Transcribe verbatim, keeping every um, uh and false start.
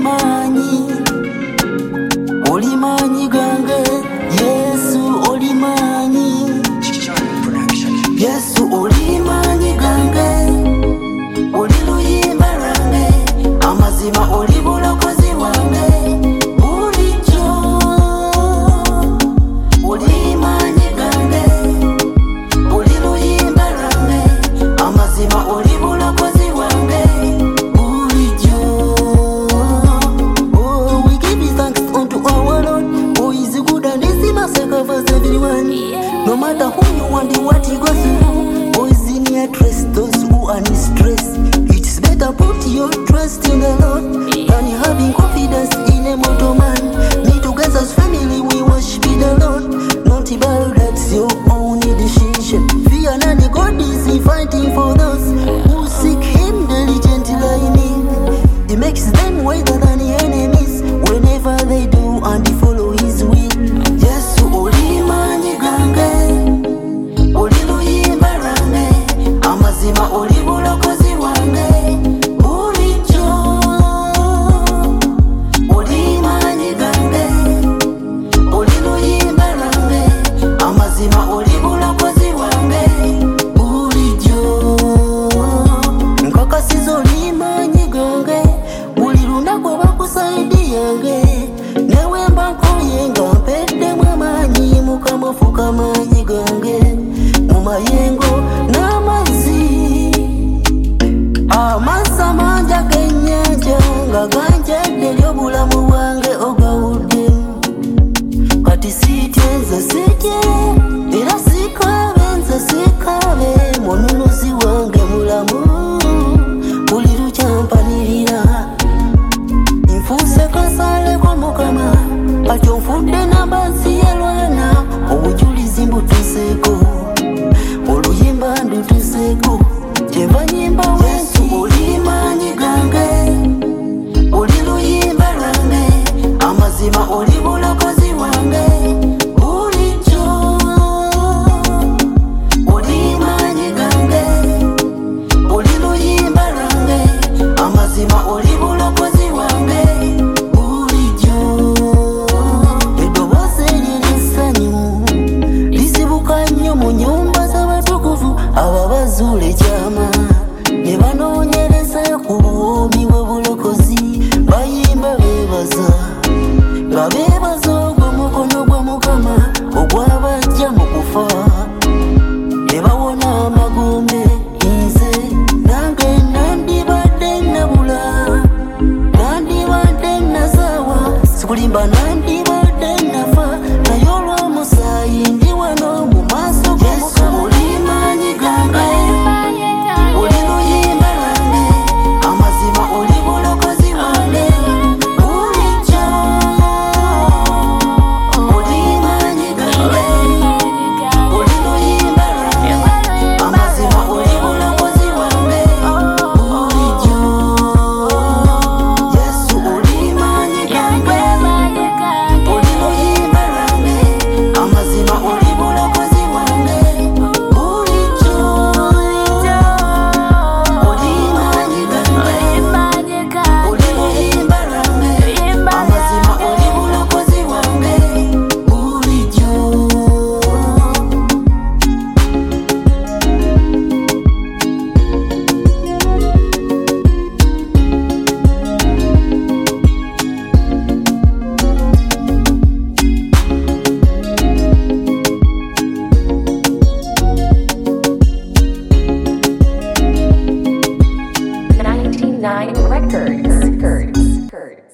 olimanyi, olimanyi gange. Yesu olimanyi, Yesu olimanyi gange. Oli luyimba lwange, amazima oli bulokozi bwange. Bulijjo olimanyi gange, oli luyimba lwange, amazima oli bulokozi bwange. Bulijjo. Oh, we give you thanks unto our Lord, who is good and his mercy covers everyone. No matter who you want and what you go through, who is in your trust, those who are in stress. It's better put your trust in the Lord than having confidence in a mortal man. Me together as family, we worship the Lord. Not about that's your own decision. Fear none, God is fighting for those who seek Him diligently. He makes them wiser than the enemies whenever they do and they follow His will. Yes, olimanyi gange, oli luyimba lwange, amazima oli bulokozi bwange. Bulijjo olimanyi gange, oli luyimba lwange, amazima oli bulokozi bwange. Bulijjo nkakasiza olimanyi gange, buli lunaku bakusaidiyange. Newe mba nkoye nga mpeddemu amaanyi, Mukama fuka amaanyi gange mu mayengo n'amazzi. Amazzi amangi ag'ennyanja nga ganjadde eri obulamu bwange ogawuddemu. Kati siityenze sijje era sikaabe, nze sikaabe, mununuzi wange mulamu, buli lukyampanirira. Nfuuse kasaaleko Mukama, kati onfudde nambazzi yalwana. Obujulizi mbutuseeko, oluyimba ndutuseeko, kyenva nyimba wentu. Olimanyi gange, oli luyimba lwange, amazima oli bulokozi bwange. Bulijjo olimanyi gange, oli luyimba lwange, amazima oli bulokozi bwange. Bulijjo eddoboozi ery'essanyu lisibuka nnyo mu nnyumba z'abatukuvu ababazuula ekyama, ne banoonyereza ku buwoomi bw'obulokozi. Bayimba beebaza nga beebaza ogw'omukono gwa Mukama ogwabajja mu kufa, ne bawona amagombe. Nze nange nandibadde nabula, nandibadde nasaawa, sikulimba nandibadde nafa, naye olw'omusaayi ndi wano mu maaso ga Mukama. Olimanyi gange, oli luyimba lwange, amazima oli bulokozi bwange. Bulijjo olimanyi gange, oli luyimba lwange, amazima oli bulokozi bwange. Bulijjo Yesu olimanyi gange, oli luyimba lwange, amazima oli bulokozi bwange. Bulijjo olimanyi gange, oli luyimba lwange, amazima oli bulokozi bwange. Bulijjo. ninety-nine Records. Records. Records.